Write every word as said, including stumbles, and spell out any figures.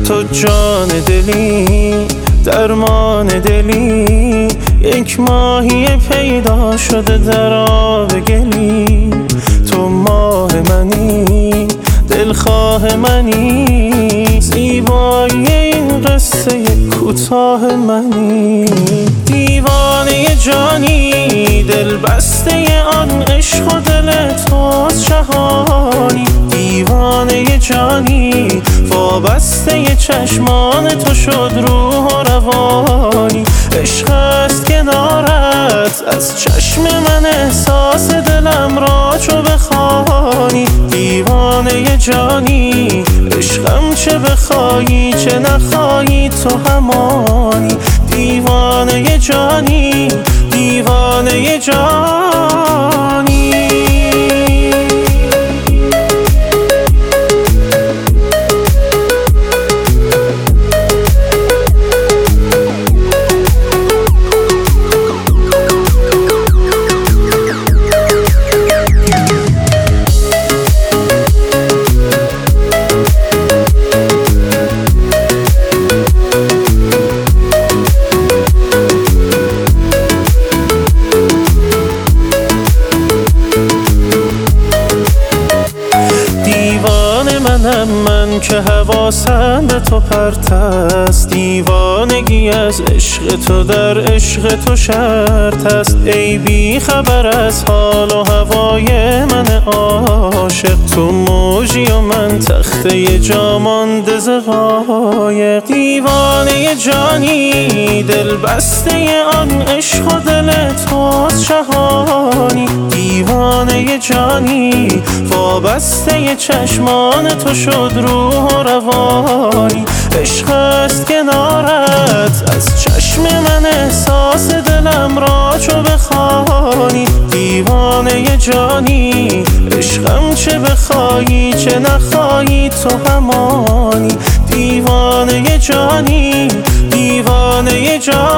تو جان دلی، درمان دلی، یک ماهی پیدا شده در آب گلی. تو ماه منی، دلخواه منی، زیبایی این قصه کوتاه منی. دیوانه جانی، دل بسته آن عشق و دل توست جهانی. دیوانه جانی، وابسته چشمان تو شد روح و روانی. عشق است کنارت، از چشم من احساس دلم را چو بخوانی. دیوانه جانی، عشقم چه بخوایی چه نخوایی تو همانی. دیوانه جانی، دیوانه جانی. من که حواسم به تو پرت است، دیوانگی از عشق تو در عشق تو شرط است. ای بی خبر از حال و هوای من عاشق، تو موجی و من تخته جا مانده ز قایق. دیوانه جانی، دل بسته آن عشق و دل توست جهانی. دیوانه جانی، وابسته چشمان تو شد روح و روانی. عشق است کنارت، از چشم من احساس دلم را چو بخوانی. دیوانه جانی، عشقم چه بخوایی چه نخوایی تو همانی. دیوانه جانی، دیوانه جانی.